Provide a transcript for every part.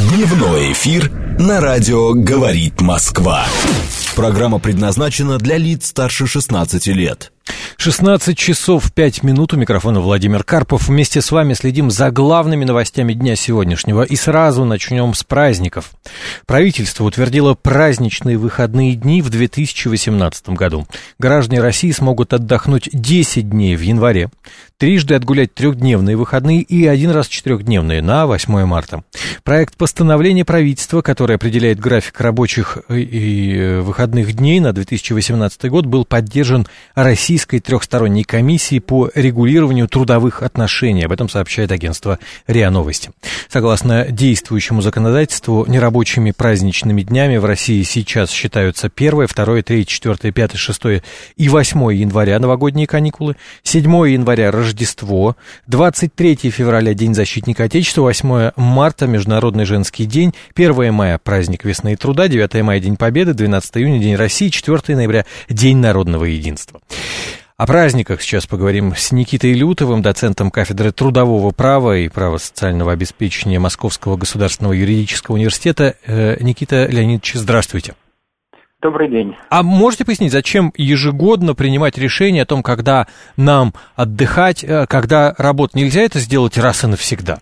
Дневной эфир на радио «Говорит Москва». Программа предназначена для лиц старше 16 лет. 16 часов 5 минут. У микрофона Владимир Карпов. Вместе с вами следим за главными новостями дня сегодняшнего. И сразу начнем с праздников. Правительство утвердило праздничные выходные дни в 2018 году. Граждане России смогут отдохнуть 10 дней в январе, трижды отгулять трехдневные выходные и один раз четырехдневные на 8 марта. Проект постановления правительства, который определяет график рабочих и выходных дней на 2018 год, был поддержан Российской трехсторонней комиссией по регулированию трудовых отношений. Об этом сообщает агентство РИА Новости. Согласно действующему законодательству, нерабочими праздничными днями в России сейчас считаются 1, 2, 3, 4, 5, 6 и 8 января новогодние каникулы, 7 января Рождество, 23 февраля День защитника Отечества, 8 марта Международный женский день, 1 мая праздник весны и труда, 9 мая День Победы, 12 июня День России, 4 ноября День народного единства. О праздниках сейчас поговорим с Никитой Лютовым, доцентом кафедры трудового права и права социального обеспечения Московского государственного юридического университета. Никита Леонидович, здравствуйте. Добрый день. А можете пояснить, зачем ежегодно принимать решение о том, когда нам отдыхать, когда работать? Нельзя это сделать раз и навсегда?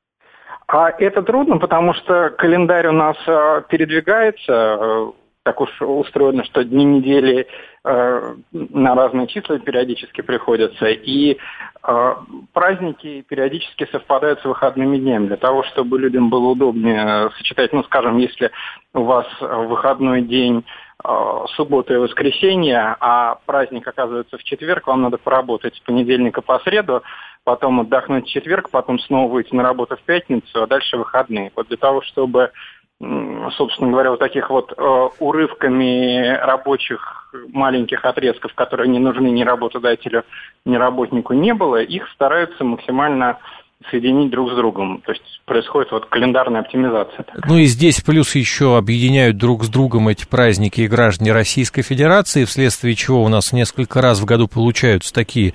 А это трудно, потому что календарь у нас передвигается, так уж устроено, что дни недели на разные числа периодически приходятся, и праздники периодически совпадают с выходными днями. Для того, чтобы людям было удобнее сочетать, скажем, если у вас выходной день суббота и воскресенье, а праздник оказывается в четверг, вам надо поработать с понедельника по среду, потом отдохнуть в четверг, потом снова выйти на работу в пятницу, а дальше выходные. Вот для того, чтобы, собственно говоря, вот таких вот урывками рабочих маленьких отрезков, которые не нужны ни работодателю, ни работнику, не было, их стараются максимально соединить друг с другом. То есть происходит вот календарная оптимизация. Ну и здесь плюс еще объединяют друг с другом эти праздники и граждане Российской Федерации, вследствие чего у нас несколько раз в году получаются такие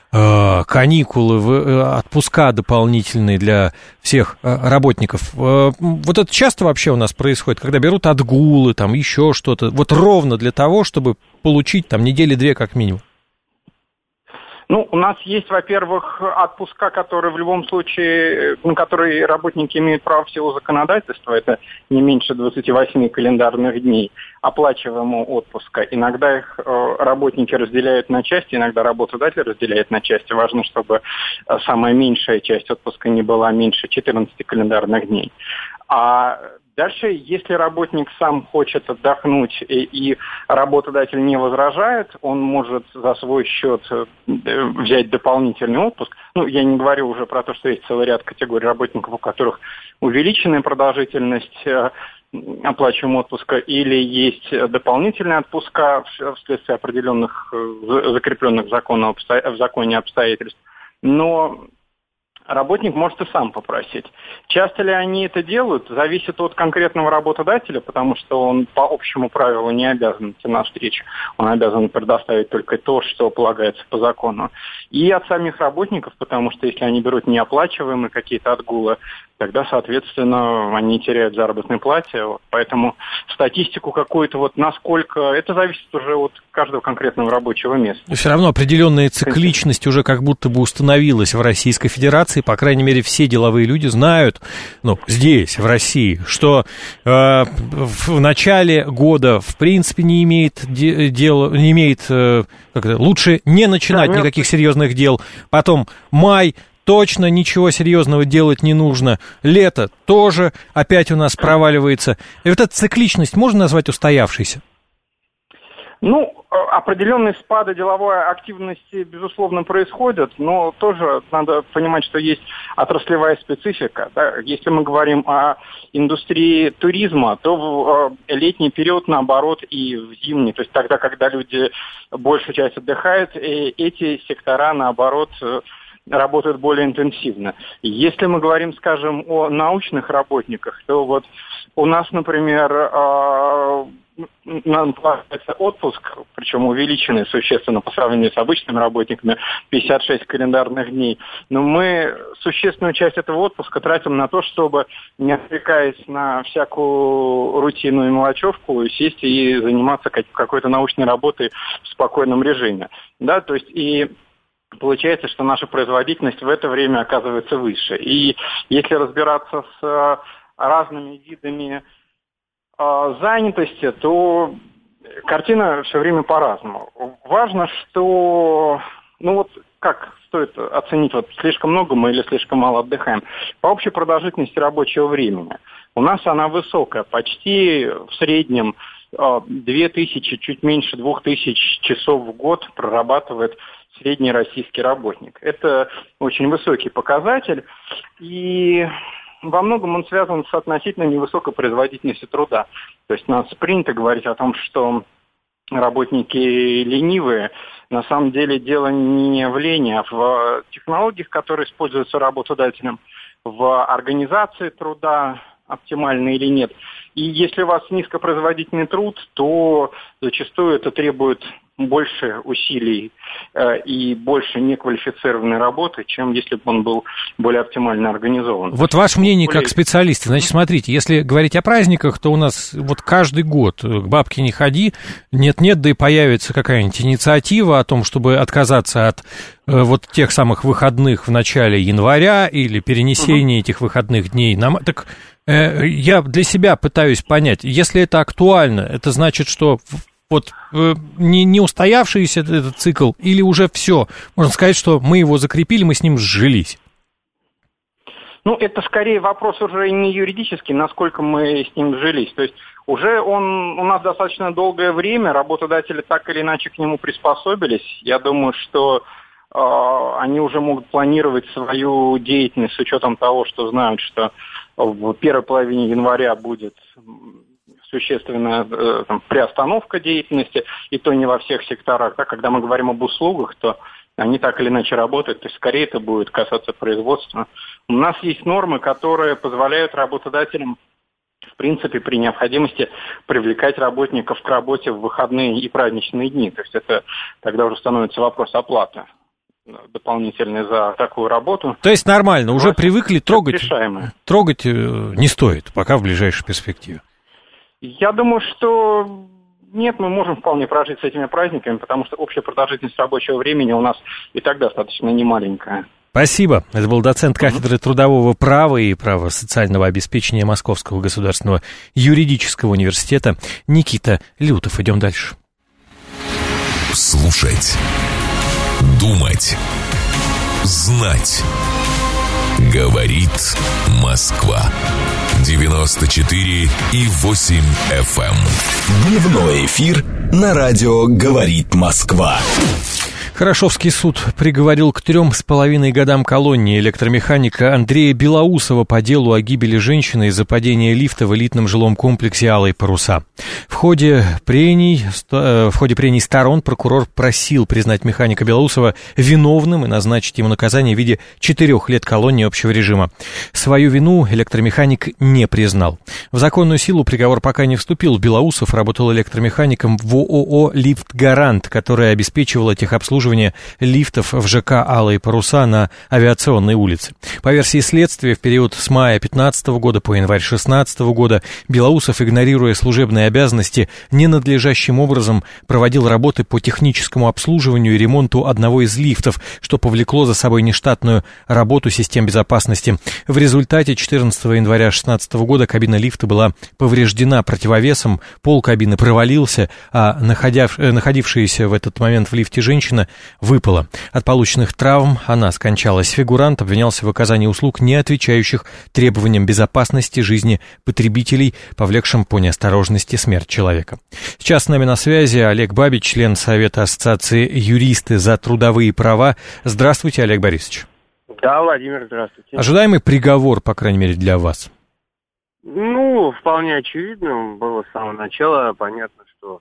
каникулы, отпуска дополнительные для всех работников. Вот это часто вообще у нас происходит, когда берут отгулы, там еще что-то, вот ровно для того, чтобы получить там недели две как минимум. У нас есть, во-первых, отпуска, которые в любом случае, на которые работники имеют право в силу законодательства, это не меньше 28 календарных дней оплачиваемого отпуска. Иногда их работники разделяют на части, иногда работодатель разделяет на части. Важно, чтобы самая меньшая часть отпуска не была меньше 14 календарных дней. А дальше, если работник сам хочет отдохнуть и работодатель не возражает, он может за свой счет взять дополнительный отпуск. Я не говорю уже про то, что есть целый ряд категорий работников, у которых увеличенная продолжительность оплачиваемого отпуска, или есть дополнительные отпуска вследствие определенных закрепленных в законе обстоятельств. Но работник может и сам попросить. Часто ли они это делают, зависит от конкретного работодателя, потому что он по общему правилу не обязан идти на встречу. Он обязан предоставить только то, что полагается по закону. И от самих работников, потому что если они берут неоплачиваемые какие-то отгулы, тогда, соответственно, они теряют заработной плате. Поэтому статистику какую-то, насколько... Это зависит уже от каждого конкретного рабочего места. Но все равно определенная цикличность уже как будто бы установилась в Российской Федерации. По крайней мере, все деловые люди знают, здесь, в России, что в начале года, в принципе, не имеет лучше не начинать никаких серьезных дел. Потом май, точно ничего серьезного делать не нужно. Лето тоже опять у нас проваливается. И вот эта цикличность можно назвать устоявшейся? Определенные спады деловой активности, безусловно, происходят, но тоже надо понимать, что есть отраслевая специфика. Да? Если мы говорим о индустрии туризма, то в летний период, наоборот, и в зимний, то есть тогда, когда люди большую часть отдыхают, эти сектора, наоборот, работают более интенсивно. Если мы говорим, скажем, о научных работниках, то у нас, например, нам платится отпуск, причем увеличенный существенно по сравнению с обычными работниками, 56 календарных дней. Но мы существенную часть этого отпуска тратим на то, чтобы, не отвлекаясь на всякую рутинную мелочевку, сесть и заниматься какой-то научной работой в спокойном режиме. Да, то есть и получается, что наша производительность в это время оказывается выше. И если разбираться с разными видами занятости, то картина все время по-разному. Важно, что, как стоит оценить, слишком много мы или слишком мало отдыхаем. По общей продолжительности рабочего времени у нас она высокая, почти в среднем 2000, чуть меньше 2000 часов в год прорабатывает средний российский работник. Это очень высокий показатель, и во многом он связан с относительно невысокой производительностью труда. То есть у нас принято говорить о том, что работники ленивые. На самом деле дело не в лени, а в технологиях, которые используются работодателем, в организации труда, оптимально или нет. И если у вас низкопроизводительный труд, то зачастую это требует больше усилий и больше неквалифицированной работы, чем если бы он был более оптимально организован. Вот ваше мнение как специалиста. Значит, смотрите, если говорить о праздниках, то у нас каждый год к бабке не ходи, нет-нет, да и появится какая-нибудь инициатива о том, чтобы отказаться от тех самых выходных в начале января или перенесения этих выходных дней. Так я для себя пытаюсь понять, если это актуально, это значит, что не устоявшийся этот цикл, или уже все? Можно сказать, что мы его закрепили, мы с ним сжились. Это скорее вопрос уже не юридический, насколько мы с ним сжились. То есть уже он у нас достаточно долгое время, работодатели так или иначе к нему приспособились. Я думаю, что они уже могут планировать свою деятельность с учетом того, что знают, что в первой половине января будет существенная приостановка деятельности, и то не во всех секторах. Да, когда мы говорим об услугах, то они так или иначе работают, то есть скорее это будет касаться производства. У нас есть нормы, которые позволяют работодателям, в принципе, при необходимости привлекать работников к работе в выходные и праздничные дни. То есть это тогда уже становится вопрос оплаты дополнительной за такую работу. То есть нормально, уже привыкли, трогать не стоит, пока в ближайшей перспективе. Я думаю, что нет, мы можем вполне прожить с этими праздниками, потому что общая продолжительность рабочего времени у нас и так достаточно немаленькая. Спасибо. Это был доцент кафедры трудового права и права социального обеспечения Московского государственного юридического университета Никита Лютов. Идем дальше. Слушать, думать, знать. Говорит Москва. 94,8 FM. Дневной эфир на радио «Говорит Москва». Хорошовский суд приговорил к 3,5 годам колонии электромеханика Андрея Белоусова по делу о гибели женщины из-за падения лифта в элитном жилом комплексе «Алые паруса». В ходе прений сторон прокурор просил признать механика Белоусова виновным и назначить ему наказание в виде 4 лет колонии общего режима. Свою вину электромеханик не признал. В законную силу приговор пока не вступил. Белоусов работал электромехаником в ООО «Лифтгарант», которая обеспечивала техобслуживание лифтов в ЖК «Алые паруса» на Авиационной улице. По версии следствия, в период с мая 2015 года по январь 2016 года Белоусов, игнорируя служебные обязанности, ненадлежащим образом проводил работы по техническому обслуживанию и ремонту одного из лифтов, что повлекло за собой нештатную работу систем безопасности. В результате 14 января 2016 года кабина лифта была повреждена противовесом, пол кабины провалился, а находившаяся в этот момент в лифте женщина выпала. От полученных травм она скончалась. Фигурант обвинялся в оказании услуг, не отвечающих требованиям безопасности жизни потребителей, повлекшим по неосторожности смерть человека. Сейчас с нами на связи Олег Бабич, член Совета Ассоциации «Юристы за трудовые права». Здравствуйте, Олег Борисович. Да, Владимир, здравствуйте. Ожидаемый приговор, по крайней мере, для вас? Вполне очевидно. Было с самого начала понятно, что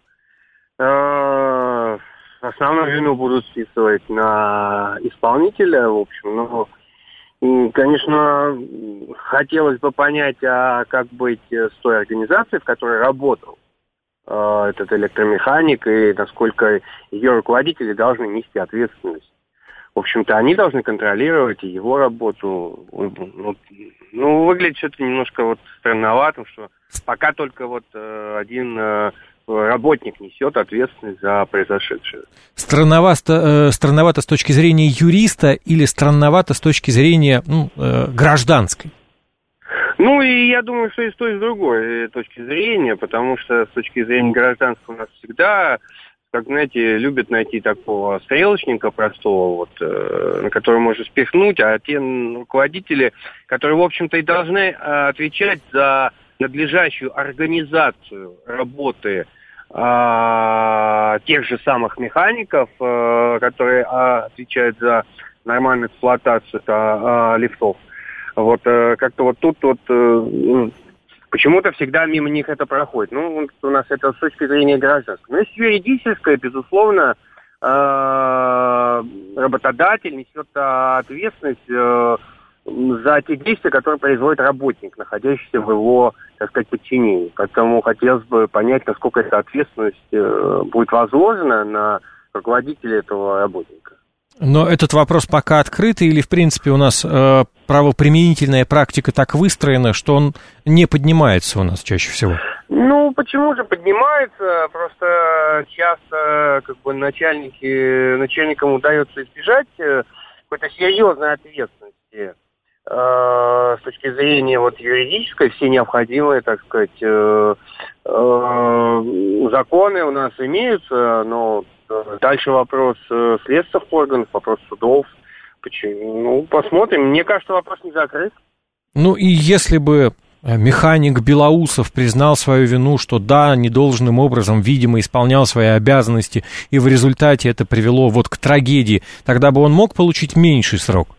основную вину будут списывать на исполнителя, в общем. Конечно, хотелось бы понять, а как быть с той организацией, в которой работал этот электромеханик и насколько ее руководители должны нести ответственность. В общем-то, они должны контролировать и его работу. Ну, выглядит все это немножко вот странновато, что пока только вот один работник несет ответственность за произошедшее. Странновато с точки зрения юриста или странновато с точки зрения гражданской? Ну, и я думаю, что и с той, и с другой точки зрения, потому что с точки зрения гражданского у нас всегда, как, знаете, любят найти такого стрелочника простого, вот, на который можно спихнуть, а те руководители, которые, в общем-то, и должны отвечать за надлежащую организацию работы тех же самых механиков, которые отвечают за нормальную эксплуатацию лифтов. Вот как-то вот тут почему-то всегда мимо них это проходит. Ну, у нас это с точки зрения гражданской. Но есть юридическое, безусловно, работодатель несет ответственность за те действия, которые производит работник, находящийся в его, так сказать, подчинении. Поэтому хотелось бы понять, насколько эта ответственность будет возложена на руководителя этого работника. Но этот вопрос пока открытый, или, в принципе, у нас правоприменительная практика так выстроена, что он не поднимается у нас чаще всего? Ну, почему же поднимается? Просто часто начальникам удается избежать какой-то серьезной ответственности с точки зрения вот юридической. Все необходимые, так сказать, законы у нас имеются, но дальше вопрос следственных органов, вопрос судов. Почему? Ну, посмотрим. Мне кажется, вопрос не закрыт. Ну, и если бы механик Белоусов признал свою вину, что да, недолжным образом, видимо, исполнял свои обязанности, и в результате это привело вот к трагедии, тогда бы он мог получить меньший срок?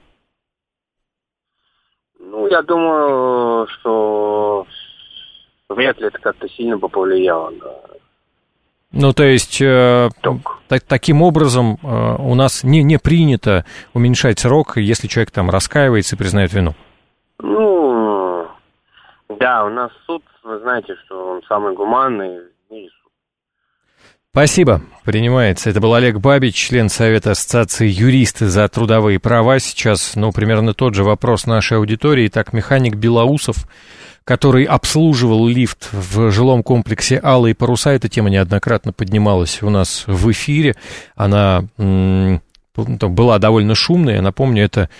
Ну, я думаю, что вряд ли это как-то сильно бы повлияло, да. Ну, то есть, таким образом у нас не принято уменьшать срок, если человек там раскаивается и признает вину. Ну, да, у нас суд, вы знаете, что он самый гуманный в мире суд. Спасибо, принимается. Это был Олег Бабич, член Совета Ассоциации «Юристы за трудовые права». Сейчас, примерно тот же вопрос нашей аудитории. Итак, механик Белоусов, который обслуживал лифт в жилом комплексе «Алые паруса». Эта тема неоднократно поднималась у нас в эфире. Она была довольно шумная. Я напомню, это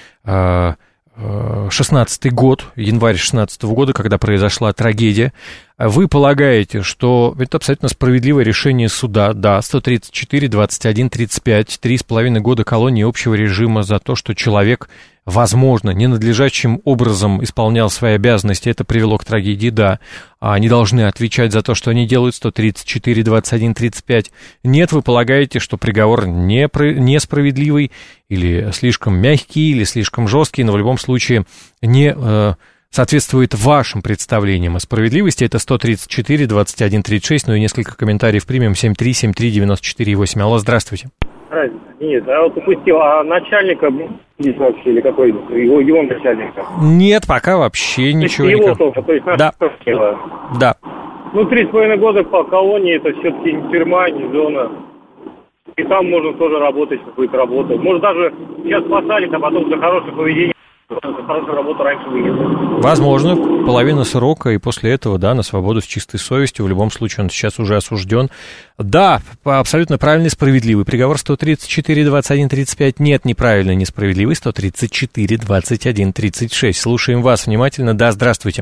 16-й год, январь 16-го года, когда произошла трагедия. Вы полагаете, что это абсолютно справедливое решение суда? Да, 134, 21, 35, 3,5 года колонии общего режима за то, что человек, возможно, ненадлежащим образом исполнял свои обязанности, это привело к трагедии, да. Они должны отвечать за то, что они делают, 134, 21, 35. Нет, вы полагаете, что приговор несправедливый, или слишком мягкий, или слишком жесткий, но в любом случае не соответствует вашим представлениям о справедливости. Это 134, 21, 36, ну и несколько комментариев примем. 7373948. Алло, здравствуйте. Нет, я вот упустил, а начальника вообще, или какой его начальника? Нет, пока вообще ничего. Его только, то есть да. Да. Ну, 3,5 года по колонии, это все-таки не тюрьма, не зона. И там можно тоже работать, какую-то работу. Может, даже сейчас посадят, а потом за хорошее поведение, за хорошую работу раньше выйдет. Возможно, половина срока, и после этого, да, на свободу с чистой совестью. В любом случае, он сейчас уже осужден. Да, абсолютно правильный, справедливый приговор 134, 21, 35. Нет, неправильно, несправедливый 134, 21, 36. Слушаем вас внимательно. Да, здравствуйте.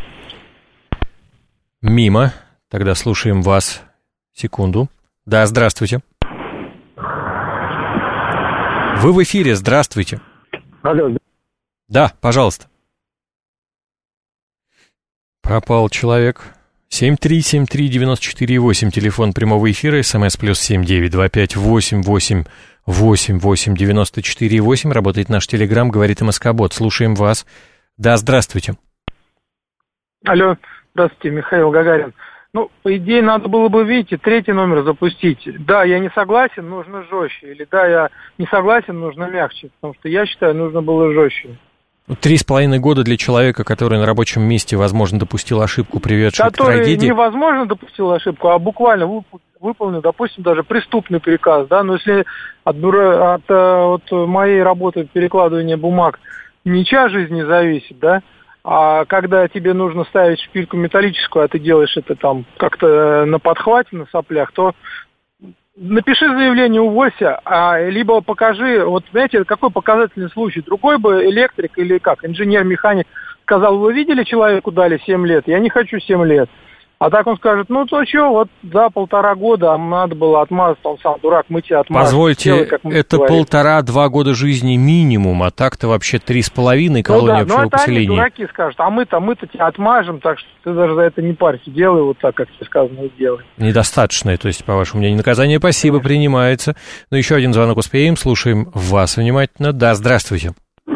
Мимо. Тогда слушаем вас. Секунду. Да, здравствуйте. Вы в эфире, здравствуйте. Алло. Да, пожалуйста. Пропал человек. 7373948, телефон прямого эфира, СМС +7 925 88 88 94 8. Работает наш телеграм, говорит МСК-бот. Слушаем вас. Да, здравствуйте. Алло, здравствуйте, Михаил Гагарин. Ну, по идее, надо было бы, видите, третий номер запустить. Да, я не согласен, нужно жестче. Или да, я не согласен, нужно мягче. Потому что я считаю, нужно было жестче. 3,5 года для человека, который на рабочем месте, возможно, допустил ошибку, приведшую к трагедии. Который невозможно допустил ошибку, а буквально выполнил, допустим, даже преступный приказ, да, но если от моей работы перекладывания бумаг ничья жизнь не зависит, да, а когда тебе нужно ставить шпильку металлическую, а ты делаешь это там как-то на подхвате, на соплях, то напиши заявление, уволься, либо покажи, вот знаете, какой показательный случай. Другой бы электрик или инженер-механик сказал: вы видели, человеку дали 7 лет, я не хочу 7 лет. А так он скажет: ну то что, вот за 1,5 года надо было отмазаться, он сам дурак, мы тебя отмазали. Позвольте, это 1,5-2 года жизни минимум, а так-то вообще 3,5 колонии общего поселения. Они дураки скажут: а мы-то тебя отмажем, так что ты даже за это не парься, делай вот так, как тебе сказано, и делай. Недостаточное, то есть, по вашему мнению, наказание, спасибо, принимается. Но еще один звонок успеем, слушаем вас внимательно. Да, здравствуйте.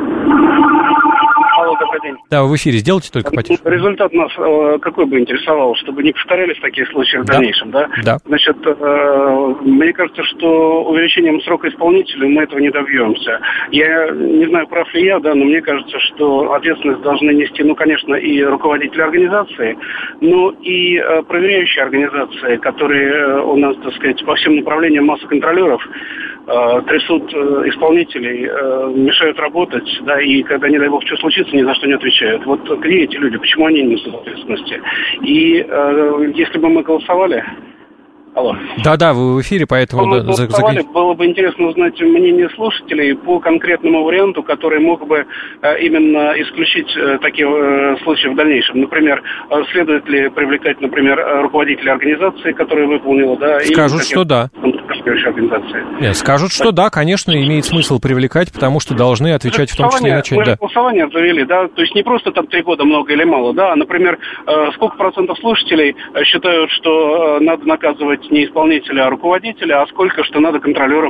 Добрый день. Да, в эфире, сделайте только потише. Результат нас какой бы интересовал, чтобы не повторялись такие случаи в дальнейшем, да? Да. Значит, мне кажется, что увеличением срока исполнителя мы этого не добьемся. Я не знаю, прав ли я, да, но мне кажется, что ответственность должны нести, конечно, и руководители организации, но и проверяющие организации, которые у нас, так сказать, по всем направлениям масса контролеров, трясут исполнителей, мешают работать, да, и когда, не дай бог, что случится, ни за что не отвечают. Вот где эти люди, почему они не несут ответственности? И если бы мы голосовали... Алло. Да, вы в эфире, поэтому... Было бы интересно узнать мнение слушателей по конкретному варианту, который мог бы именно исключить такие случаи в дальнейшем. Например, следует ли привлекать, руководителей организации, которая выполнила, да... Скажут, что да. Нет, скажут, что да, конечно, имеет смысл привлекать, потому что должны отвечать в том числе и начать. Мы же голосование завели, да, то есть не просто там 3 года много или мало, да, а, например, сколько процентов слушателей считают, что надо наказывать не исполнителя, а руководителя, а сколько, что надо контролеров.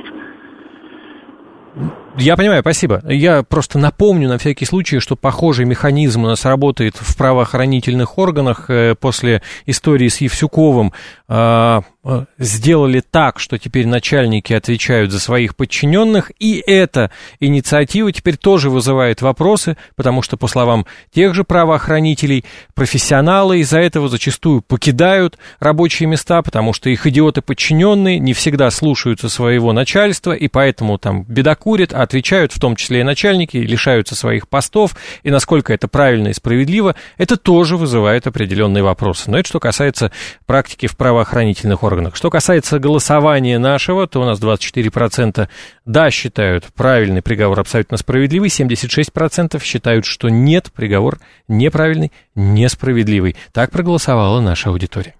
Я понимаю, спасибо. Я просто напомню на всякий случай, что похожий механизм у нас работает в правоохранительных органах. После истории с Евсюковым сделали так, что теперь начальники отвечают за своих подчиненных, и эта инициатива теперь тоже вызывает вопросы, потому что, по словам тех же правоохранителей, профессионалы из-за этого зачастую покидают рабочие места, потому что их идиоты-подчиненные не всегда слушаются своего начальства, и поэтому там бедокурят, а отвечают в том числе и начальники, лишаются своих постов, и насколько это правильно и справедливо, это тоже вызывает определенные вопросы. Но это что касается практики в правоохранительных органах. Что касается голосования нашего, то у нас 24% да считают правильный приговор абсолютно справедливый, 76% считают, что нет, приговор неправильный, несправедливый. Так проголосовала наша аудитория.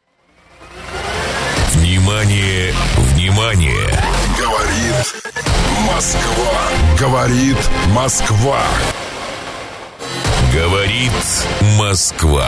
Внимание, внимание! Говорит Москва. Говорит Москва. Говорит Москва.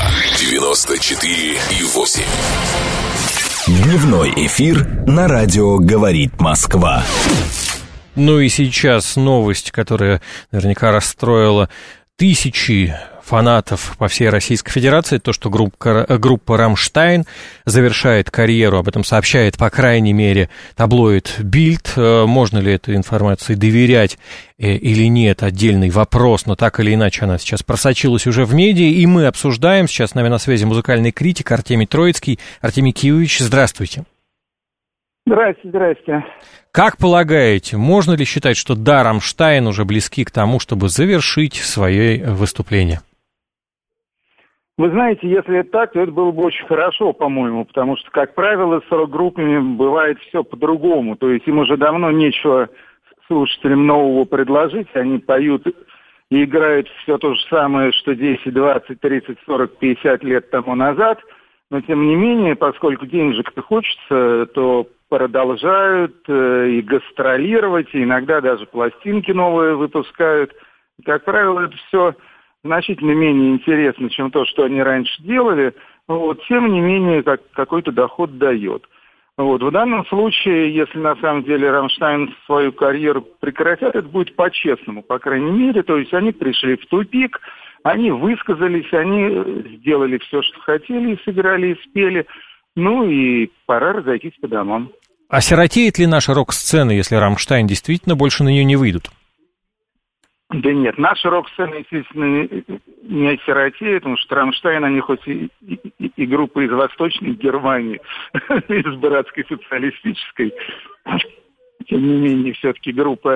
94,8. Дневной эфир на радио «Говорит Москва». Ну и сейчас новость, которая наверняка расстроила тысячи фанатов по всей Российской Федерации, то, что группа «Рамштайн» завершает карьеру, об этом сообщает, по крайней мере, таблоид «Бильд». Можно ли этой информации доверять или нет, отдельный вопрос, но так или иначе она сейчас просочилась уже в медиа, и мы обсуждаем. Сейчас с нами на связи музыкальный критик Артемий Троицкий. Артемий Киевич, здравствуйте. Здрасте. Как полагаете, можно ли считать, что да, «Рамштайн» уже близки к тому, чтобы завершить свои выступления? Вы знаете, если это так, то это было бы очень хорошо, по-моему, потому что, как правило, с рок-группами бывает все по-другому. То есть им уже давно нечего слушателям нового предложить. Они поют и играют все то же самое, что 10, 20, 30, 40, 50 лет тому назад. Но, тем не менее, поскольку денежек-то хочется, то продолжают и гастролировать, и иногда даже пластинки новые выпускают. И, как правило, это все значительно менее интересно, чем то, что они раньше делали, тем не менее какой-то доход дает. В данном случае, если на самом деле «Рамштайн» свою карьеру прекратят, это будет по-честному, по крайней мере. То есть они пришли в тупик, они высказались, они сделали все, что хотели, и сыграли, и спели. И пора разойтись по домам. А сиротеет ли наша рок-сцена, если «Рамштайн» действительно больше на нее не выйдут? Да нет, наша рок-сцена, естественно, не осиротеет, потому что «Рамштайн», они хоть и группа из Восточной Германии, из братской социалистической, тем не менее, все-таки группа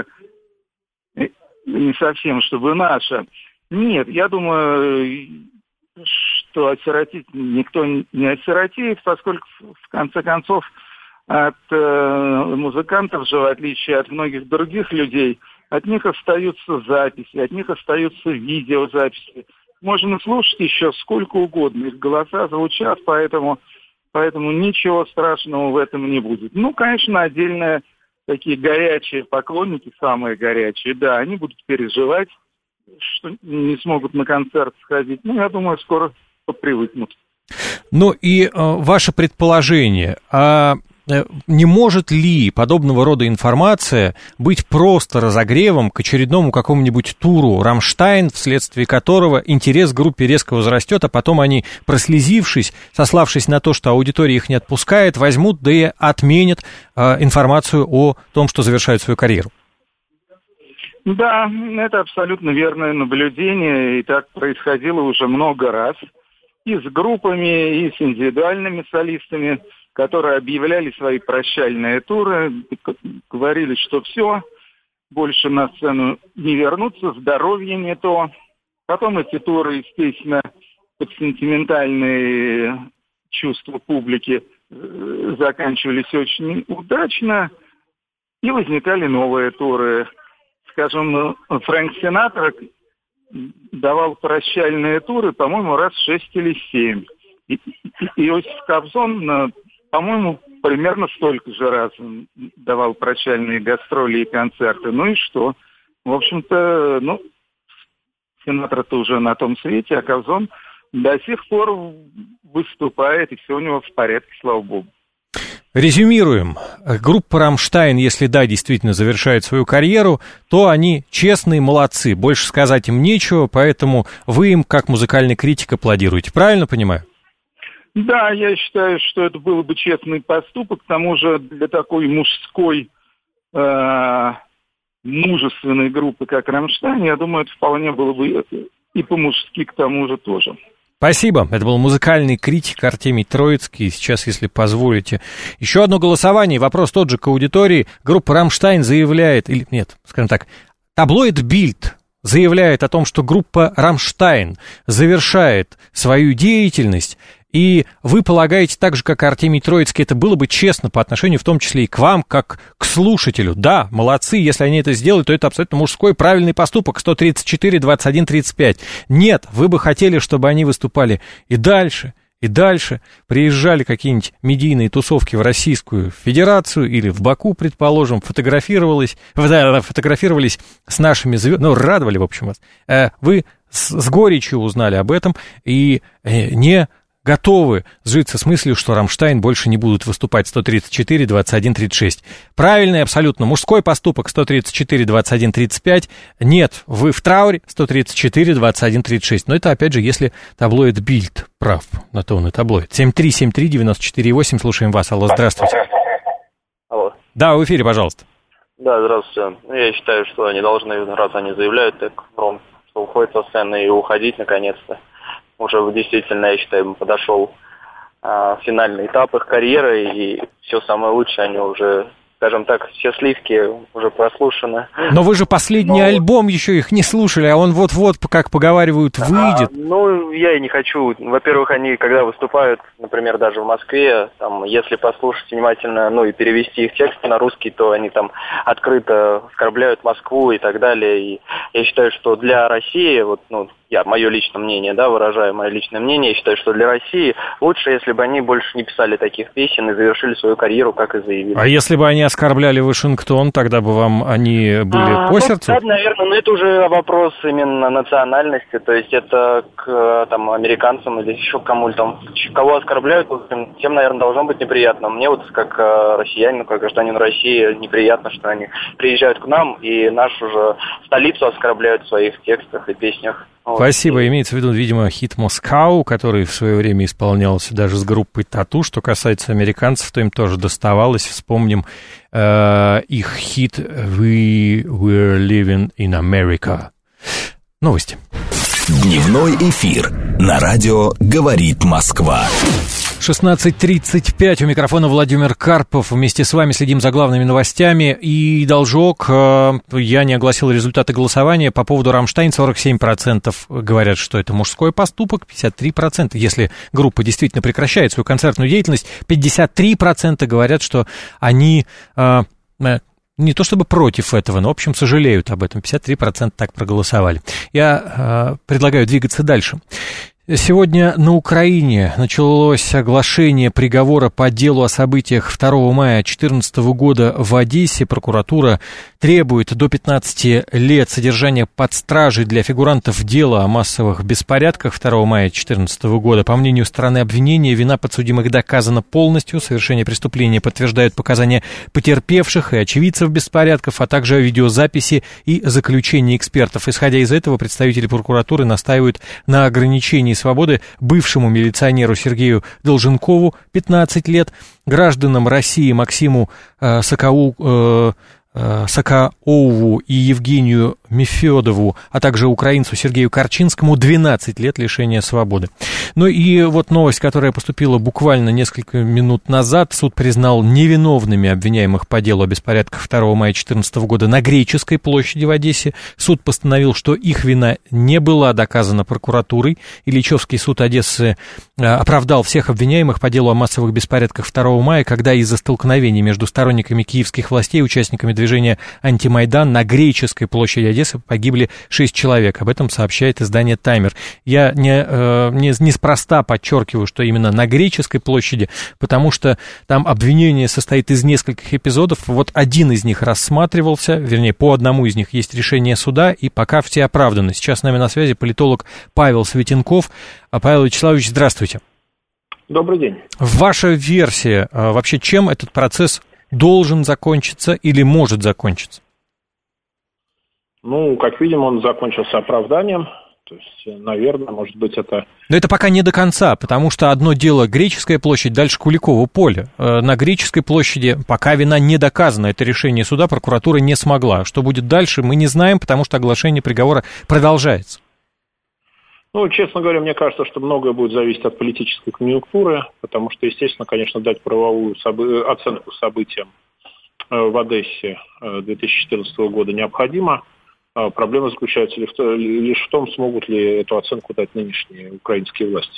не совсем, чтобы наша. Нет, я думаю, что осиротеть никто не осиротеет, поскольку, в конце концов, от музыкантов же, в отличие от многих других людей, от них остаются записи, от них остаются видеозаписи. Можно слушать еще сколько угодно, их голоса звучат, поэтому ничего страшного в этом не будет. Ну, конечно, отдельные такие горячие поклонники, самые горячие, да, они будут переживать, что не смогут на концерт сходить. Ну, я думаю, скоро попривыкнут. Ну и ваше предположение, не может ли подобного рода информация быть просто разогревом к очередному какому-нибудь туру «Рамштайн», вследствие которого интерес к группе резко возрастет, а потом они, прослезившись, сославшись на то, что аудитория их не отпускает, возьмут, да и отменят информацию о том, что завершают свою карьеру? Да, это абсолютно верное наблюдение, и так происходило уже много раз. И с группами, и с индивидуальными солистами, которые объявляли свои прощальные туры, говорили, что все, больше на сцену не вернуться, здоровье не то. Потом эти туры, естественно, под сентиментальные чувства публики заканчивались очень удачно, и возникали новые туры. Скажем, Фрэнк Синатра давал прощальные туры, по-моему, раз 6 или 7. И Иосиф Кобзон, по-моему, примерно столько же раз давал прощальные гастроли и концерты. Ну и что? В общем-то, Синатра-то уже на том свете, а Кобзон до сих пор выступает, и все у него в порядке, слава богу. Резюмируем. Группа «Рамштайн», если да, действительно завершает свою карьеру, то они честные, молодцы. Больше сказать им нечего, поэтому вы им, как музыкальный критик, аплодируете. Правильно понимаю? Да, я считаю, что это был бы честный поступок. К тому же для такой мужской, мужественной группы, как «Рамштайн», я думаю, это вполне было бы и по-мужски к тому же тоже. Спасибо. Это был музыкальный критик Артемий Троицкий. Сейчас, если позволите, еще одно голосование. Вопрос тот же к аудитории. Группа «Рамштайн» заявляет, или нет, скажем так, таблоид «Бильд» заявляет о том, что группа «Рамштайн» завершает свою деятельность. И вы полагаете, так же, как Артемий Троицкий, это было бы честно по отношению в том числе и к вам, как к слушателю. Да, молодцы, если они это сделают, то это абсолютно мужской правильный поступок. 134, 21, 35. Нет, вы бы хотели, чтобы они выступали и дальше, приезжали какие-нибудь медийные тусовки в Российскую Федерацию или в Баку, предположим, фотографировались с нашими звездами, радовали, в общем, вас. Вы с горечью узнали об этом и не готовы сжиться с мыслью, что «Рамштайн» больше не будут выступать. 134, 21, 36. Правильный, абсолютно мужской поступок. 134, 21, 35. Нет, вы в трауре. 134, 21, 36. Но это, опять же, если таблоид «Бильд» прав. На то он и таблоид. 7373948. Слушаем вас. Алло, здравствуйте. Алло. Да, в эфире, пожалуйста. Да, здравствуйте. Я считаю, что они должны, раз они заявляют так громко, что уходят со сцены, и уходить наконец-то. Уже действительно, я считаю, подошел финальный этап их карьеры, и все самое лучшее, они уже, скажем так, все сливки уже прослушаны. Но вы же последний альбом еще их не слушали, а он вот-вот, как поговаривают, выйдет. Я и не хочу. Во-первых, они, когда выступают, например, даже в Москве, там, если послушать внимательно, и перевести их тексты на русский, то они там открыто оскорбляют Москву и так далее. И я считаю, что для России, я мое личное мнение, выражаю мое личное мнение, я считаю, что для России лучше, если бы они больше не писали таких песен и завершили свою карьеру, как и заявили. А если бы они оскорбляли Вашингтон, тогда бы они были по сердцу? Да, наверное, но это уже вопрос именно национальности, то есть это к американцам или еще кому-то кого оскорбляют, тем, наверное, должно быть неприятно. Мне как россиянину, как гражданину России, неприятно, что они приезжают к нам и нашу же столицу оскорбляют в своих текстах и песнях. Спасибо. Имеется в виду, видимо, хит «Москау», который в свое время исполнялся даже с группой «Тату». Что касается американцев, то им тоже доставалось. Вспомним их хит «We were living in America». Новости. Дневной эфир на радио «Говорит Москва». 16:35, у микрофона Владимир Карпов. Вместе с вами следим за главными новостями. И должок, я не огласил результаты голосования по поводу «Рамштайн». 47% говорят, что это мужской поступок, 53%, если группа действительно прекращает свою концертную деятельность, 53% говорят, что они не то чтобы против этого, но, в общем, сожалеют об этом. 53% так проголосовали. Я предлагаю двигаться дальше. Сегодня на Украине началось оглашение приговора по делу о событиях 2 мая 2014 года в Одессе. Прокуратура требует до 15 лет содержания под стражей для фигурантов дела о массовых беспорядках 2 мая 2014 года. По мнению стороны обвинения, вина подсудимых доказана полностью. Совершение преступления подтверждают показания потерпевших и очевидцев беспорядков, а также видеозаписи и заключения экспертов. Исходя из этого, представители прокуратуры настаивают на ограничении свободы бывшему милиционеру Сергею Долженкову 15 лет, гражданам России Максиму Сокаову и Евгению Мефедову, а также украинцу Сергею Корчинскому 12 лет лишения свободы. Ну и вот новость, которая поступила буквально несколько минут назад. Суд признал невиновными обвиняемых по делу о беспорядках 2 мая 2014 года на Греческой площади в Одессе. Суд постановил, что их вина не была доказана прокуратурой. Ильичевский суд Одессы оправдал всех обвиняемых по делу о массовых беспорядках 2 мая, когда из-за столкновений между сторонниками киевских властей и участниками движения «Антимайдан» на Греческой площади Одессы погибли 6 человек. Об этом сообщает издание «Таймер». Я неспроста подчеркиваю, что именно на Греческой площади, потому что там обвинение состоит из нескольких эпизодов. Вот один из них рассматривался, вернее, по одному из них есть решение суда, и пока все оправданы. Сейчас с нами на связи политолог Павел Светенков. Павел Вячеславович, здравствуйте. Добрый день. Ваша версия, вообще чем этот процесс должен закончиться или может закончиться? Ну, как видим, он закончился оправданием. То есть, наверное, может быть, это... Но это пока не до конца, потому что одно дело Греческая площадь, дальше Куликово поле. На Греческой площади пока вина не доказана. Это решение суда прокуратура не смогла. Что будет дальше, мы не знаем, потому что оглашение приговора продолжается. Ну, честно говоря, мне кажется, что многое будет зависеть от политической конъюнктуры, потому что, естественно, конечно, дать правовую оценку событиям в Одессе 2014 года необходимо. Проблема заключается лишь в том, смогут ли эту оценку дать нынешние украинские власти.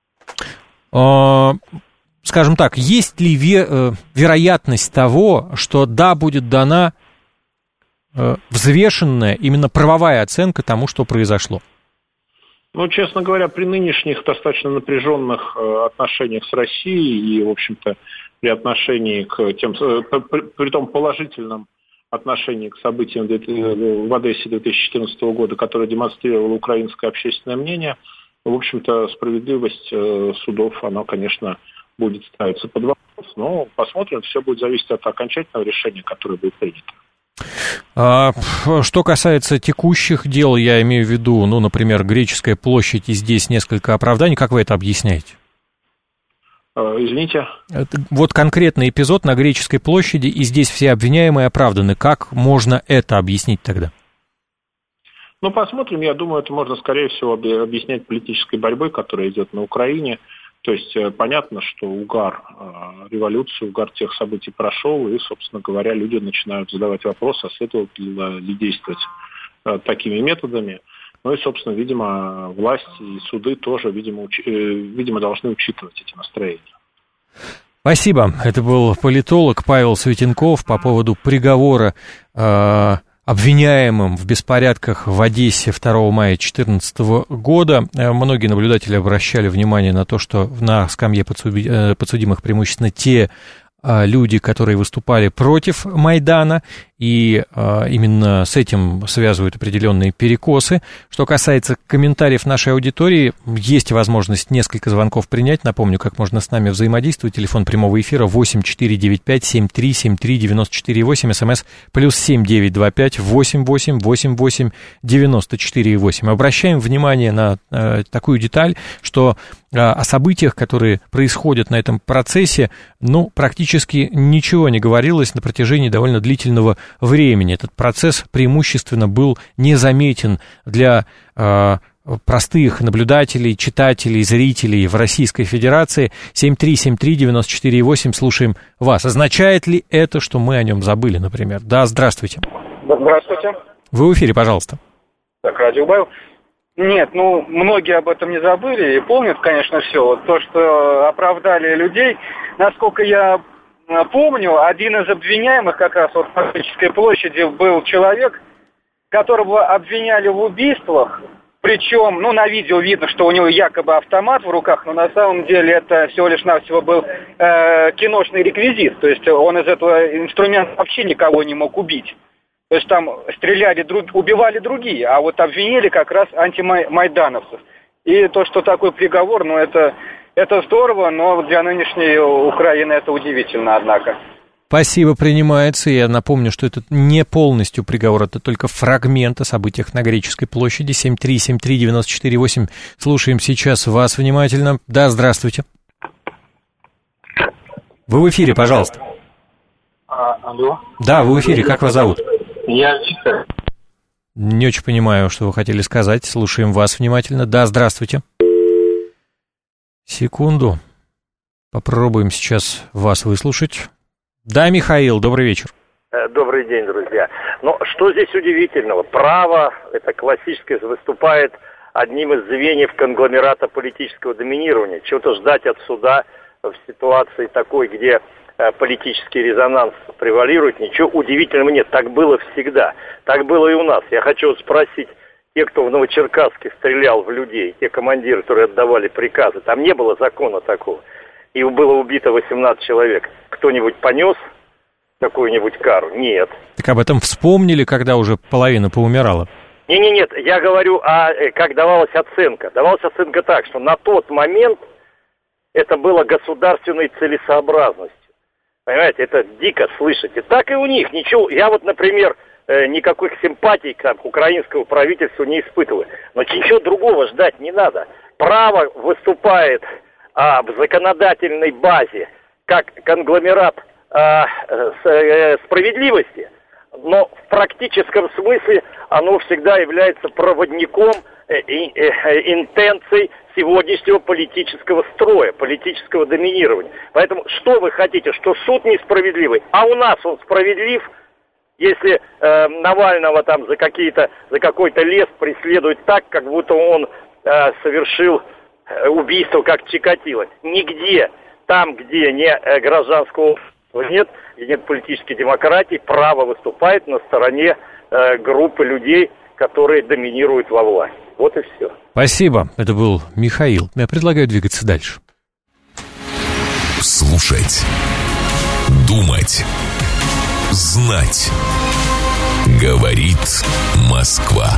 Скажем так, есть ли вероятность того, что да, будет дана взвешенная, именно правовая оценка тому, что произошло? Ну, честно говоря, при нынешних достаточно напряженных отношениях с Россией и, в общем-то, при отношении к тем, при том положительном отношении к событиям в Одессе 2014 года, которое демонстрировало украинское общественное мнение, в общем-то, справедливость судов, она, конечно, будет ставиться под вопрос. Но посмотрим, все будет зависеть от окончательного решения, которое будет принято. Что касается текущих дел, я имею в виду, ну, например, Греческая площадь, и здесь несколько оправданий, как вы это объясняете? Извините? Вот конкретный эпизод на Греческой площади, и здесь все обвиняемые оправданы. Как можно это объяснить тогда? Ну, посмотрим. Я думаю, это можно, скорее всего, объяснять политической борьбой, которая идет на Украине. То есть понятно, что угар революции, угар тех событий прошел, и, собственно говоря, люди начинают задавать вопрос, а следует ли действовать такими методами. Ну и, собственно, видимо, власти и суды тоже, видимо, должны учитывать эти настроения. Спасибо. Это был политолог Павел Светенков по поводу приговора обвиняемым в беспорядках в Одессе 2 мая 2014 года. Многие наблюдатели обращали внимание на то, что на скамье подсудимых преимущественно те люди, которые выступали против Майдана, и именно с этим связывают определенные перекосы. Что касается комментариев нашей аудитории, есть возможность несколько звонков принять. Напомню, как можно с нами взаимодействовать. Телефон прямого эфира 8495-7373-94-8, смс +7 925 88 88 94 8. Обращаем внимание на такую деталь, что о событиях, которые происходят на этом процессе, ну, практически ничего не говорилось на протяжении довольно длительного времени этот процесс преимущественно был незаметен для простых наблюдателей, читателей, зрителей в Российской Федерации. 7373948, слушаем вас. Означает ли это, что мы о нем забыли, например? Да, здравствуйте. Здравствуйте. Вы в эфире, пожалуйста. Так, Радио Баев. Нет, многие об этом не забыли и помнят, конечно, все. Вот то, что оправдали людей, насколько я помню, один из обвиняемых как раз вот в Патриотической площади был человек, которого обвиняли в убийствах. Причем, на видео видно, что у него якобы автомат в руках, но на самом деле это всего лишь навсего был киношный реквизит. То есть он из этого инструмента вообще никого не мог убить. То есть там стреляли, убивали другие, а вот обвинили как раз антимайдановцев. И то, что такой приговор, это здорово, но для нынешней Украины это удивительно, однако. Спасибо, принимается. Я напомню, что это не полностью приговор, это только фрагмент о событиях на Греческой площади. 7373948. Слушаем сейчас вас внимательно. Да, здравствуйте. Вы в эфире, пожалуйста. Алло. Да, вы в эфире. Как вас зовут? Я Виктор. Не очень понимаю, что вы хотели сказать. Слушаем вас внимательно. Да, здравствуйте. Секунду. Попробуем сейчас вас выслушать. Да, Михаил, добрый вечер. Добрый день, друзья. Что здесь удивительного? Право, это классическое, выступает одним из звеньев конгломерата политического доминирования. Чего-то ждать от суда в ситуации такой, где политический резонанс превалирует, ничего удивительного нет. Так было всегда. Так было и у нас. Я хочу спросить, те, кто в Новочеркасске стрелял в людей, те командиры, которые отдавали приказы, там не было закона такого. И было убито 18 человек. Кто-нибудь понес какую-нибудь кару? Нет. Так об этом вспомнили, когда уже половина поумирала? Нет, я говорю, как давалась оценка. Давалась оценка так, что на тот момент это было государственной целесообразностью. Понимаете, это дико слышать. И так и у них ничего. Я например, никаких симпатий к украинскому правительству не испытываю. Но ничего другого ждать не надо. Право выступает в законодательной базе как конгломерат справедливости, но в практическом смысле оно всегда является проводником интенций сегодняшнего политического строя, политического доминирования. Поэтому что вы хотите, что суд несправедливый, а у нас он справедлив, если Навального там за какой-то лес преследуют так, как будто он совершил убийство, как Чикатило. Нигде, там, где не гражданского общества нет, где нет политической демократии, право выступает на стороне группы людей, которые доминируют во власти. Вот и все. Спасибо. Это был Михаил. Я предлагаю двигаться дальше. Слушать. Думать. Знать. Говорит Москва.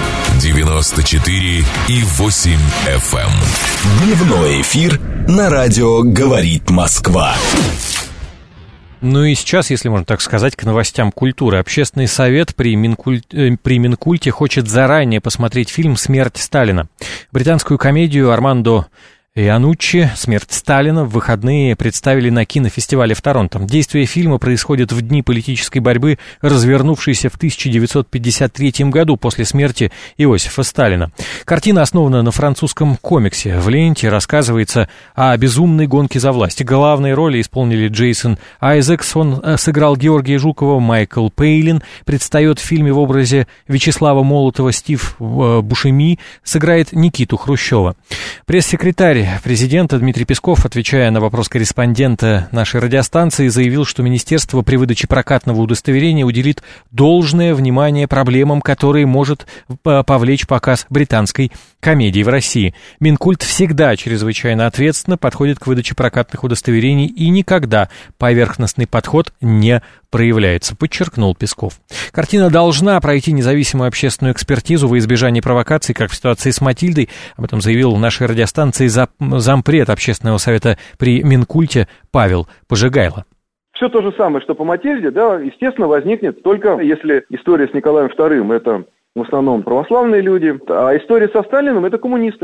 94,8 FM. Дневной эфир на радио «Говорит Москва». Ну и сейчас, если можно так сказать, к новостям культуры. Общественный совет при Минкульте хочет заранее посмотреть фильм «Смерть Сталина». Британскую комедию Армандо Ианнуччи «Смерть Сталина» в выходные представили на кинофестивале в Торонто. Действие фильма происходит в дни политической борьбы, развернувшейся в 1953 году после смерти Иосифа Сталина. Картина основана на французском комиксе. В ленте рассказывается о безумной гонке за власть. Главные роли исполнили Джейсон Айзекс, он сыграл Георгия Жукова, Майкл Пейлин предстает в фильме в образе Вячеслава Молотова, Стив Бушеми сыграет Никиту Хрущева. Пресс-секретарь президента Дмитрий Песков, отвечая на вопрос корреспондента нашей радиостанции, заявил, что министерство при выдаче прокатного удостоверения уделит должное внимание проблемам, которые может повлечь показ британской комедии в России. Минкульт всегда чрезвычайно ответственно подходит к выдаче прокатных удостоверений и никогда поверхностный подход не проявляется, подчеркнул Песков. Картина должна пройти независимую общественную экспертизу во избежание провокаций, как в ситуации с Матильдой. Об этом заявил в нашей радиостанции зампред общественного совета при Минкульте Павел Пожигайло. Все то же самое, что по Матильде, да, естественно, возникнет только если история с Николаем II – это в основном православные люди, а история со Сталиным – это коммунисты. В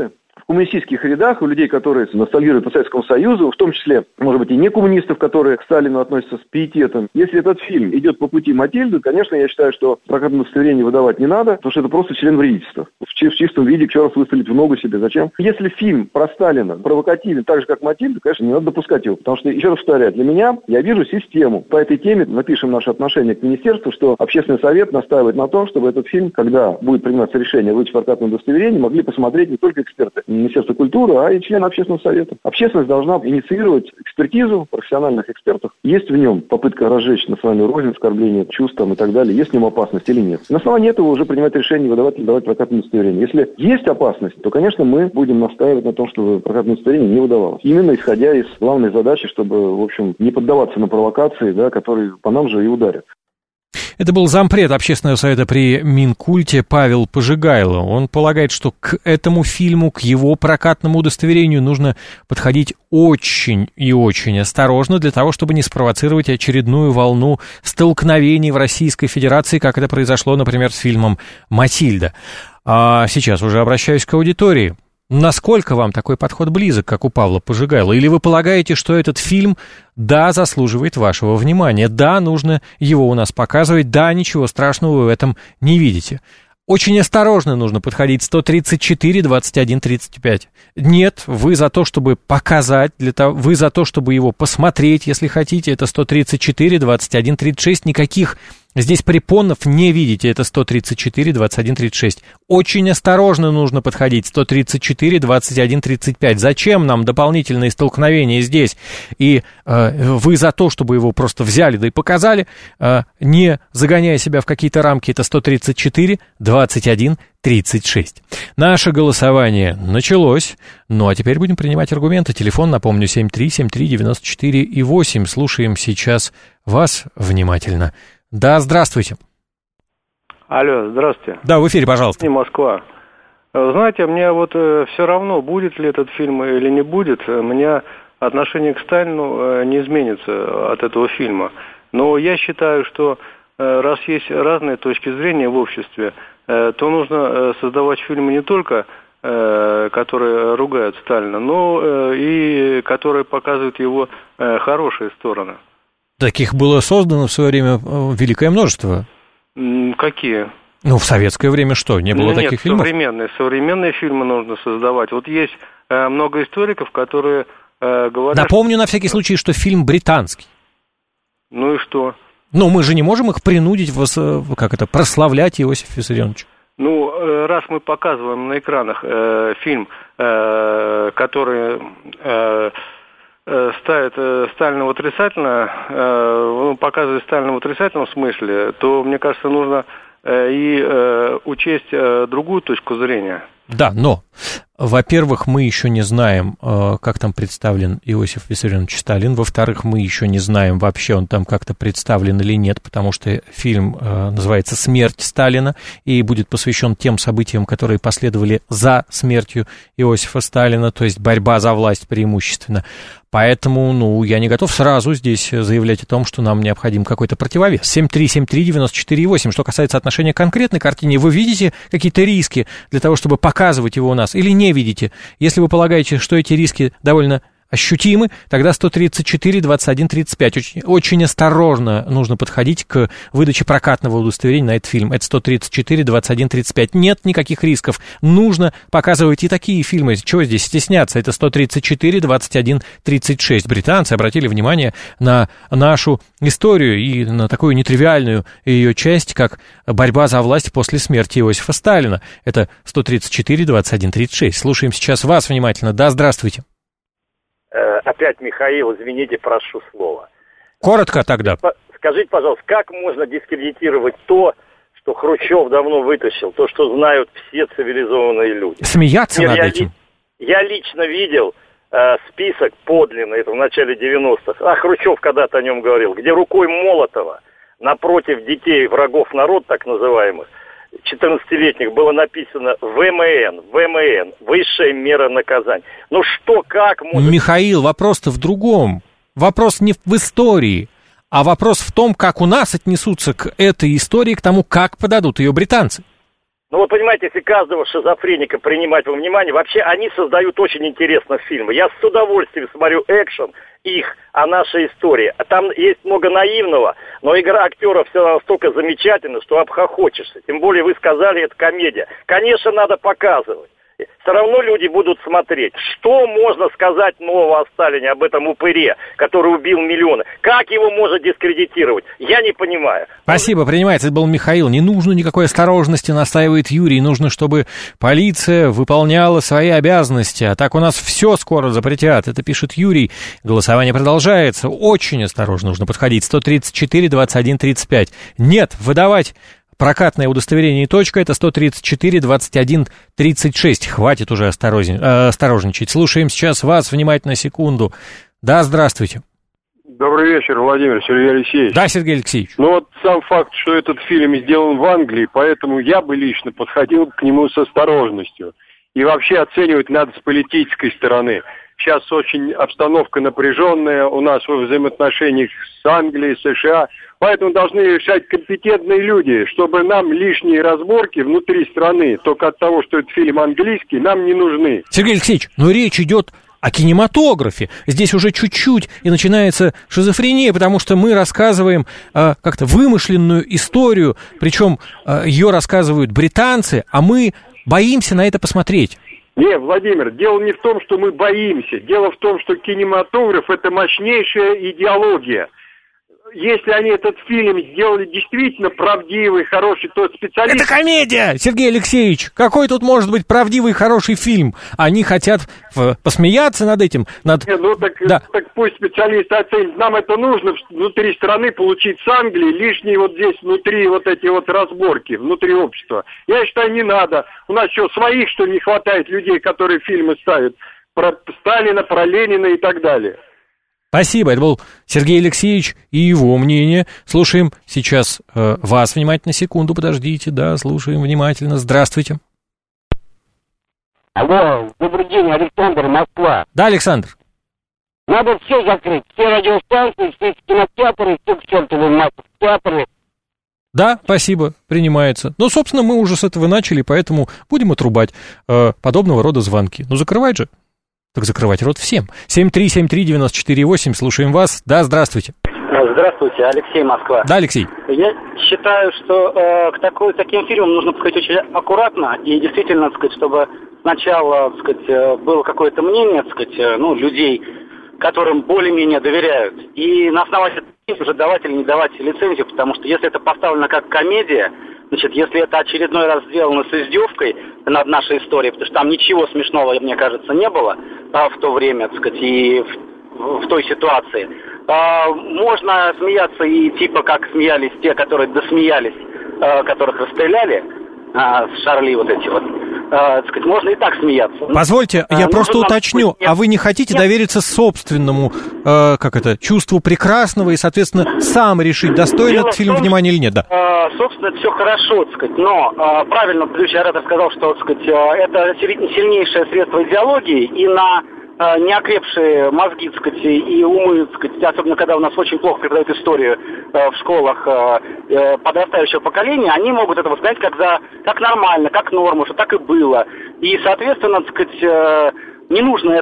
коммунистических рядах, у людей, которые ностальгируют по Советскому Союзу, в том числе, может быть, и не коммунистов, которые к Сталину относятся с пиететом. Если этот фильм идет по пути Матильды, конечно, я считаю, что прокатное удостоверение выдавать не надо, потому что это просто член вредительства. В чистом виде еще раз выстрелить в ногу себе. Зачем? Если фильм про Сталина провокативен так же, как Матильда, конечно, не надо допускать его. Потому что, еще раз повторяю, для меня, я вижу систему. По этой теме напишем наше отношение к министерству, что общественный совет настаивает на том, чтобы этот фильм, когда будет приниматься решение выдачи прокатного удостоверения, могли посмотреть не только эксперты Министерства культуры, а и члены общественного совета. Общественность должна инициировать экспертизу профессиональных экспертов. Есть в нем попытка разжечь национальную рознь, оскорбление чувствам и так далее, есть в нем опасность или нет. На основании этого уже принимать решение выдавать или давать прокатное удостоверение. Если есть опасность, то, конечно, мы будем настаивать на том, чтобы прокатное удостоверение не выдавалось. Именно исходя из главной задачи, чтобы, в общем, не поддаваться на провокации, да, которые по нам же и ударят. Это был зампред Общественного совета при Минкульте Павел Пожигайло. Он полагает, что к этому фильму, к его прокатному удостоверению нужно подходить очень и очень осторожно для того, чтобы не спровоцировать очередную волну столкновений в Российской Федерации, как это произошло, например, с фильмом «Матильда». А сейчас уже обращаюсь к аудитории. Насколько вам такой подход близок, как у Павла Пожигайло? Или вы полагаете, что этот фильм, да, заслуживает вашего внимания, да, нужно его у нас показывать, да, ничего страшного вы в этом не видите? Очень осторожно нужно подходить. 134, 21, 35. Нет, вы за то, чтобы показать, вы за то, чтобы его посмотреть, если хотите. Это 134, 21, 36. Никаких здесь препонов не видите. Это 134, 21, 36. Очень осторожно нужно подходить. 134, 21, 35. Зачем нам дополнительные столкновения здесь? И вы за то, чтобы его просто взяли, да и показали, не загоняя себя в какие-то рамки. Это 134, 21, 36. Наше голосование началось. Ну, а теперь будем принимать аргументы. Телефон, напомню, 7373948. Слушаем сейчас вас внимательно. Да, здравствуйте. Алло, здравствуйте. Да, в эфире, пожалуйста. Не Москва. Знаете, мне вот все равно, будет ли этот фильм или не будет, у меня отношение к Сталину не изменится от этого фильма. Но я считаю, что раз есть разные точки зрения в обществе, то нужно создавать фильмы не только, которые ругают Сталина, но и которые показывают его хорошие стороны. Таких было создано в свое время великое множество. Какие? Ну, в советское время что, не было таких фильмов? Современные фильмы нужно создавать. Вот есть много историков, которые говорят... Напомню на всякий случай, что фильм британский. Ну и что? Ну, мы же не можем их принудить, прославлять Иосифа Виссарионовича. Ну, раз мы показываем на экранах фильм, который... ставит Сталина в отрицательно, показывает Сталина в отрицательном смысле, то, мне кажется, нужно и учесть другую точку зрения. Да, но, во-первых, мы еще не знаем, как там представлен Иосиф Виссарионович Сталин. Во-вторых, мы еще не знаем, вообще он там как-то представлен или нет, потому что фильм называется «Смерть Сталина» и будет посвящен тем событиям, которые последовали за смертью Иосифа Сталина, то есть борьба за власть преимущественно. Поэтому, я не готов сразу здесь заявлять о том, что нам необходим какой-то противовес. 7373948. Что касается отношения к конкретной картине, вы видите какие-то риски для того, чтобы показывать его у нас, или не видите? Если вы полагаете, что эти риски довольно ощутимы, тогда 134, 21, 35. Очень осторожно нужно подходить к выдаче прокатного удостоверения на этот фильм. Это 134, 21, 35. Нет никаких рисков. Нужно показывать и такие фильмы. Чего здесь стесняться? Это 134, 21, 36. Британцы обратили внимание на нашу историю и на такую нетривиальную ее часть, как борьба за власть после смерти Иосифа Сталина. Это 134, 21, 36. Слушаем сейчас вас внимательно. Да, здравствуйте. Опять, Михаил, извините, прошу слова. Коротко тогда. Скажите, пожалуйста, как можно дискредитировать то, что Хрущев давно вытащил, то, что знают все цивилизованные люди? Смеяться над этим? Я лично видел список подлинный, это в начале 90-х, а Хрущев когда-то о нем говорил, где рукой Молотова напротив детей врагов народа, так называемых, 14-летних, было написано ВМН, высшая мера наказания. Ну что, как может... Михаил, вопрос-то в другом. Вопрос не в истории, а вопрос в том, как у нас отнесутся к этой истории, к тому, как подадут ее британцы. Ну, вы понимаете, если каждого шизофреника принимать во внимание, вообще они создают очень интересные фильмы. Я с удовольствием смотрю экшен их, о нашей истории. Там есть много наивного, но игра актеров все настолько замечательна, что обхохочешься. Тем более вы сказали, это комедия. Конечно, надо показывать. Все равно люди будут смотреть. Что можно сказать нового о Сталине, об этом упыре, который убил миллионы? Как его можно дискредитировать? Я не понимаю. Спасибо, принимается. Это был Михаил. Не нужно никакой осторожности, настаивает Юрий. Нужно, чтобы полиция выполняла свои обязанности. А так у нас все скоро запретят. Это пишет Юрий. Голосование продолжается. Очень осторожно нужно подходить. 134, 21, 35. Нет, выдавать прокатное удостоверение и точка, это 134, 21, 36. Хватит уже осторожничать. Слушаем сейчас вас внимательно, секунду. Да, здравствуйте. Добрый вечер, Владимир, Сергей Алексеевич. Да, Сергей Алексеевич. Ну вот сам факт, что этот фильм сделан в Англии, поэтому я бы лично подходил к нему с осторожностью. И вообще оценивать надо с политической стороны. Сейчас очень обстановка напряженная у нас во взаимоотношениях с Англией, США. Поэтому должны решать компетентные люди, чтобы нам лишние разборки внутри страны, только от того, что это фильм английский, нам не нужны. Сергей Алексеевич, но речь идет о кинематографе. Здесь уже чуть-чуть и начинается шизофрения, потому что мы рассказываем как-то вымышленную историю, причем ее рассказывают британцы, а мы боимся на это посмотреть. Не, Владимир, дело не в том, что мы боимся. Дело в том, что кинематограф – это мощнейшая идеология. Если они этот фильм сделали действительно правдивый, хороший, то специалисты... Это комедия, Сергей Алексеевич! Какой тут может быть правдивый, хороший фильм? Они хотят посмеяться над этим, над... Так пусть специалисты оценят. Нам это нужно внутри страны получить с Англии лишние вот здесь внутри вот эти вот разборки, внутри общества. Я считаю, не надо. У нас что, своих, что ли, не хватает людей, которые фильмы ставят про Сталина, про Ленина и так далее? Спасибо, это был Сергей Алексеевич и его мнение. Слушаем сейчас вас внимательно, секунду, подождите, да, слушаем внимательно. Здравствуйте. Алло, добрый день, Александр, Москва. Да, Александр. Надо все закрыть, все радиостанции, все кинотеатры, все к чертовым театры. Да, спасибо, принимается. Ну, собственно, мы уже с этого начали, поэтому будем отрубать подобного рода звонки. Ну, закрывать же. Так закрывать рот всем. 7373948, слушаем вас. Да, здравствуйте. Здравствуйте, Алексей, Москва. Да, Алексей. Я считаю, что к таким фильмам нужно подходить очень аккуратно и действительно, так сказать, чтобы сначала, так сказать, было какое-то мнение, так сказать, людей, которым более-менее доверяют. И на основании уже давать или не давать лицензию, потому что если это поставлено как комедия, значит, если это очередной раз сделано с издевкой над нашей историей, потому что там ничего смешного, мне кажется, не было в то время, так сказать, и в той ситуации. Можно смеяться и типа как смеялись те, которые досмеялись, которых расстреляли, с Шарли вот эти вот. Так сказать, можно и так смеяться. Позвольте, я просто уточню, а вы не хотите довериться собственному, чувству прекрасного и, соответственно, сам решить, достоин этот фильм внимания или нет, да? Собственно, это все хорошо, так сказать, но правильно предыдущий оратор сказал, что, так сказать, это сильнейшее средство идеологии, и на неокрепшие мозги, так сказать, и умы, так сказать, особенно когда у нас очень плохо преподают историю в школах подрастающего поколения, они могут это воспринять как нормально, как норму, что так и было. И, соответственно, так сказать, не нужно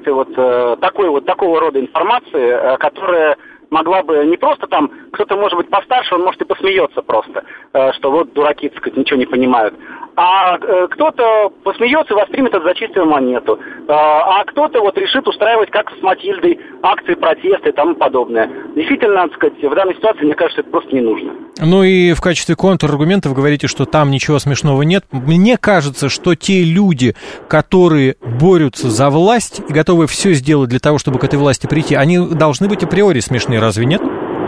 такого рода информации, которая могла бы не просто там, кто-то может быть постарше, он может и посмеется просто, что вот дураки, так сказать, ничего не понимают. А кто-то посмеется и воспримет это за чистую монету. А кто-то вот решит устраивать, как с Матильдой, акции протеста и тому подобное. Действительно, так сказать, в данной ситуации, мне кажется, это просто не нужно. Ну и в качестве контраргумента вы говорите, что там ничего смешного нет. Мне кажется, что те люди, которые борются за власть и готовы все сделать для того, чтобы к этой власти прийти, они должны быть априори смешные, разве нет?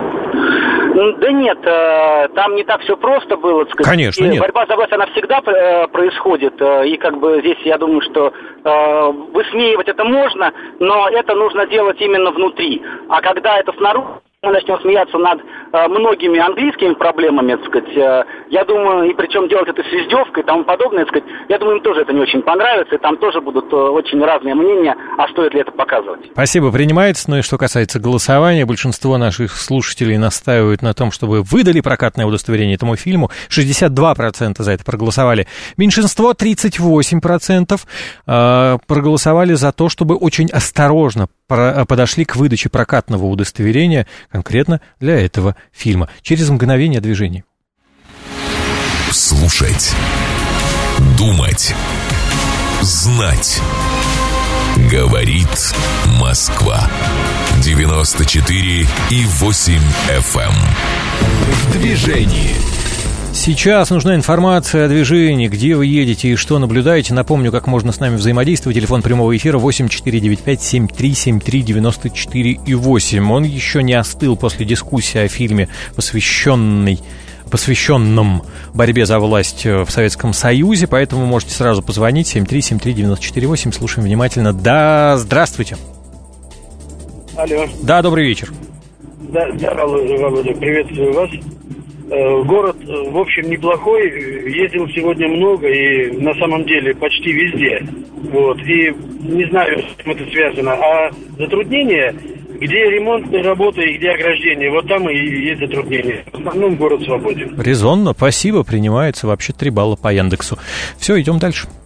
Да нет, там не так все просто было, так сказать. Конечно, нет. Борьба за власть, она всегда происходит, и как бы здесь, я думаю, что высмеивать это можно, но это нужно делать именно внутри. А когда это снаружи, мы начнем смеяться над многими английскими проблемами, так сказать, я думаю, и причем делать это с издевкой и тому подобное, так сказать, я думаю, им тоже это не очень понравится, и там тоже будут очень разные мнения, а стоит ли это показывать. Спасибо, принимается. Ну и что касается голосования, большинство наших слушателей настаивают на том, чтобы выдали прокатное удостоверение этому фильму. 62% за это проголосовали. Меньшинство, 38%, проголосовали за то, чтобы очень осторожно подошли к выдаче прокатного удостоверения конкретно для этого фильма. Через мгновение движений. Слушать, думать, знать. Говорит Москва. 94,8 FM. В движении. Сейчас нужна информация о движении, где вы едете и что наблюдаете. Напомню, как можно с нами взаимодействовать. Телефон прямого эфира 8495-7373-94,8. Он еще не остыл после дискуссии о фильме, посвященном борьбе за власть в Советском Союзе, поэтому можете сразу позвонить 7373948. Слушаем внимательно. Да, здравствуйте. Алло. Да, добрый вечер. Да, Володя, приветствую вас. Город, в общем, неплохой. Ездил сегодня много и на самом деле почти везде. Вот. И не знаю, с чем это связано. А затруднения, где ремонтные работы и где ограждение, вот там и есть затруднения. В основном город свободен. Резонно, спасибо, принимается вообще 3 балла по Яндексу. Все, идем дальше.